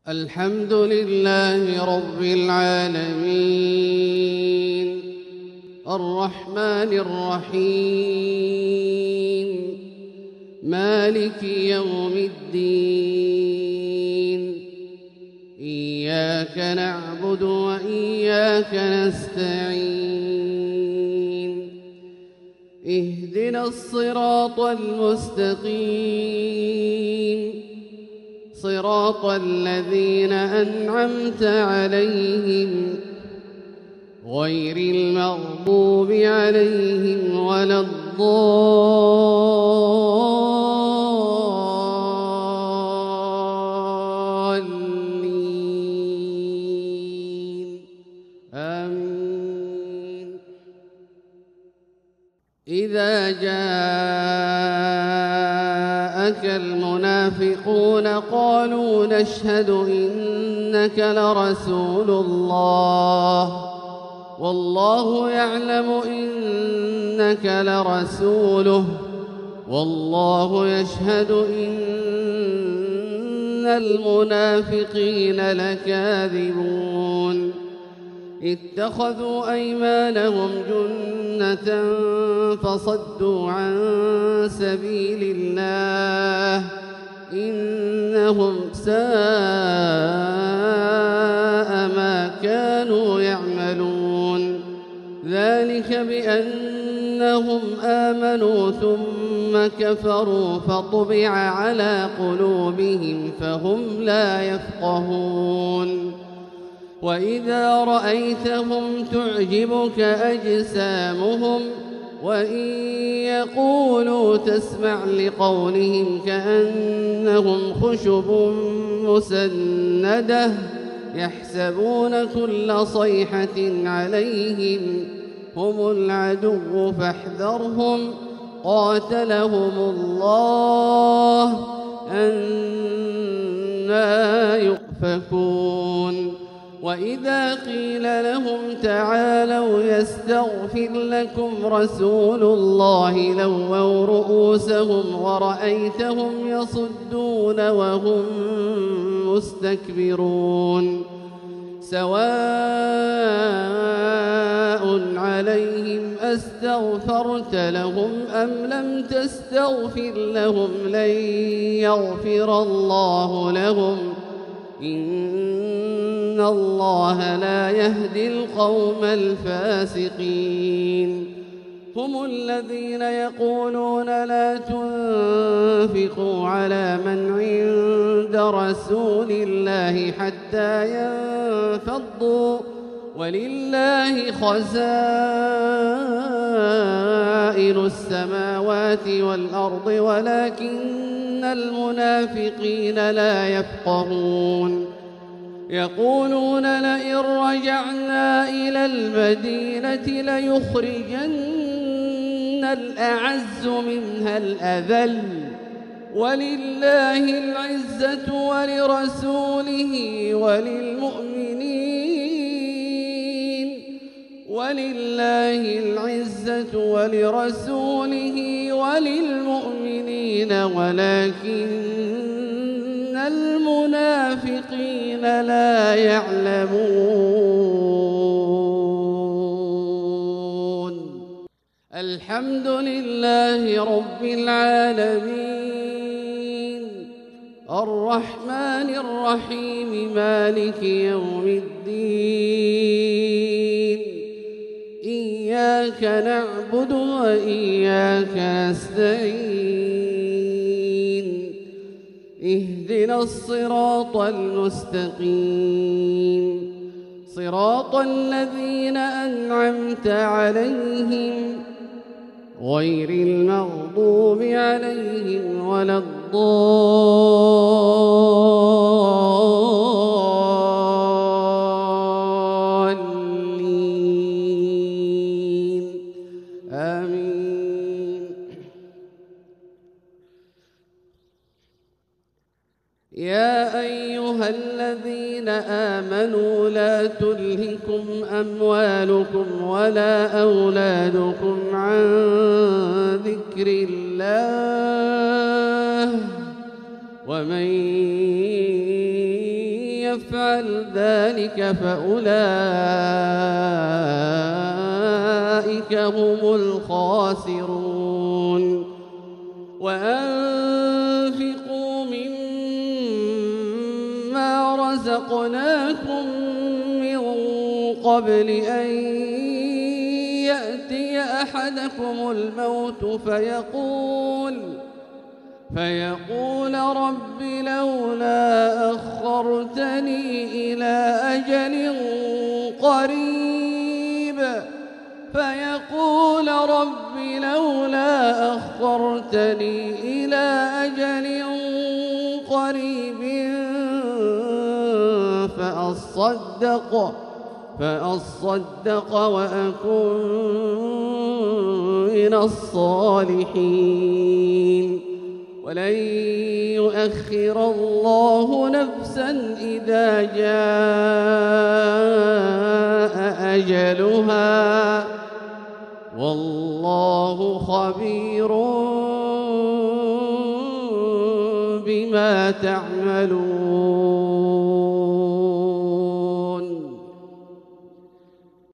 الحمد لله رب العالمين الرحمن الرحيم مالك يوم الدين إياك نعبد وإياك نستعين اهدنا الصراط المستقيم صراط الذين أنعمت عليهم غير المغضوب عليهم ولا الضالين آمين. إذا جاءك المنافقون قالوا نشهد إنك لرسول الله والله يعلم إنك لرسوله والله يشهد إن المنافقين لكاذبون. اتخذوا أيمانهم جنة فصدوا عن سبيل الله إنهم ساء ما كانوا يعملون. ذلك بأنهم آمنوا ثم كفروا فطبع على قلوبهم فهم لا يفقهون. وإذا رأيتهم تعجبك أجسامهم وإن يقولوا تسمع لقولهم كأنهم خشب مسندة يحسبون كل صيحة عليهم هم العدو فاحذرهم قاتلهم الله أنى يؤفكون. وإذا قيل لهم تعالوا يستغفر لكم رسول الله لووا رؤوسهم ورأيتهم يصدون وهم مستكبرون. سواء عليهم أستغفرت لهم أم لم تستغفر لهم لن يغفر الله لهم إن الله لا يهدي القوم الفاسقين. هم الذين يقولون لا تنفقوا على من عند رسول الله حتى ينفضوا ولله خزائن السماوات والأرض ولكن المنافقين لا يفقهون. يقولون لئن رجعنا إلى المدينة ليخرجن الأعز منها الأذل ولله العزة ولرسوله وللمؤمنين ولكن المنافقين لا يعلمون. الحمد لله رب العالمين الرحمن الرحيم مالك يوم الدين إياك نعبد وإياك نستعين اهدنا الصراط المستقيم صراط الذين أنعمت عليهم غير المغضوب عليهم ولا الضالين آمين. يا أيها الذين آمنوا لا تلهكم أموالكم ولا أولادكم عن ذكر الله ومن يفعل ذلك فأولئك هم الخاسرون وأنفقوا مما رزقناكم من قبل أن يأتي أحدكم الموت فيقول رب لولا أخرتني إلى أجل قريب فأصدق وأكن من الصالحين ولن يؤخر الله نفسا إذا جاء أجلها والله خبير بما تعملون.